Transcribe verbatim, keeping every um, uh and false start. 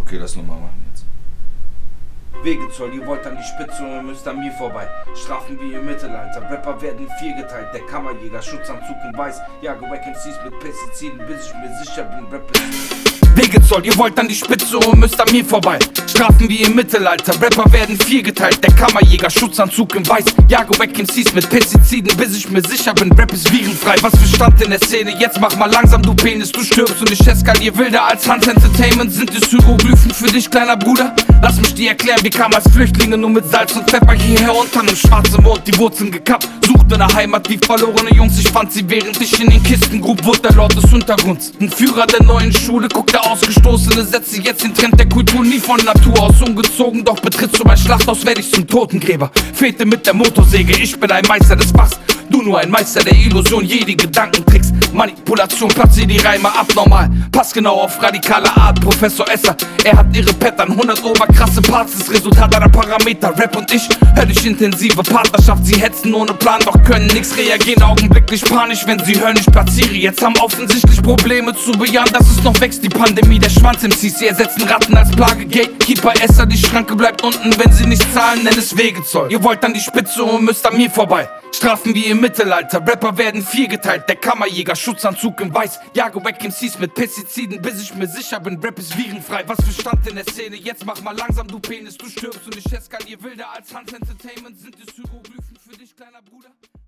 Okay, lass nochmal machen jetzt. Wegezoll, ihr wollt an die Spitze und ihr müsst an mir vorbei. Strafen wie im Mittelalter, Rapper werden viergeteilt. Der Kammerjäger, Schutzanzug in weiß. Jage Wack M Cs mit Pestiziden, bis ich mir sicher bin, Rapper. Wegezoll, ihr wollt an die Spitze und müsst an mir vorbei. Strafen wie im Mittelalter, Rapper werden viergeteilt. Der Kammerjäger, Schutzanzug in weiß. Jage Wack M Cs mit Pestiziden, bis ich mir sicher bin, Rap ist virenfrei. Was für Stand in der Szene, jetzt mach mal langsam, du Penis, du stirbst und ich eskalier wilder als Hans Entertainment. Sind es Hieroglyphen für dich, kleiner Bruder? Lass mich dir erklären, wir kamen als Flüchtlinge nur mit Salz und Pfeffer hierher unter einem schwarzen Mond, die Wurzeln gekappt. Suchte eine Heimat wie verlorene Jungs, ich fand sie, während ich in den Kisten grub, wurde der Lord des Untergrunds. Ein Führer der neuen Schule, guckt der Ausgestoßene, setze jetzt den Trend der Kultur nie von Natur aus umgezogen. Doch betrittst du mein Schlachthaus, werd ich zum Totengräber. Fehlte mit der Motorsäge, ich bin ein Meister des Fachs. Du nur ein Meister der Illusion, jede Gedankentricks. Manipulation, platzier die Reime abnormal. Pass genau auf radikale Art, Professor Esser. Er hat ihre Pattern, hundert oberkrasse Parts. Das Resultat einer Parameter, Rap und ich. Höllisch intensive Partnerschaft, sie hetzen ohne Plan, doch können nix reagieren. Augenblicklich panisch, wenn sie hören, ich platziere. Jetzt haben offensichtlich Probleme zu bejahen, dass es noch wächst. Die Pandemie, der Schwanz-M Cs, sie ersetzen Ratten als Plage. Gatekeeper, Esser, die Schranke bleibt unten, wenn sie nicht zahlen, nenn es Wegezoll. Ihr wollt an die Spitze und müsst an mir vorbei. Strafen wie im Mittelalter, Rapper werden viergeteilt. Der Kammerjäger, Schutzanzug in weiß. Jage Wack M Cs mit Pestiziden, bis ich mir sicher bin, Rap ist virenfrei. Was für Stand in der Szene, jetzt mach mal langsam, du Penis, du stirbst und ich eskalier wilder als Hans Entertainment. Sind es Hieroglyphen für dich, kleiner Bruder?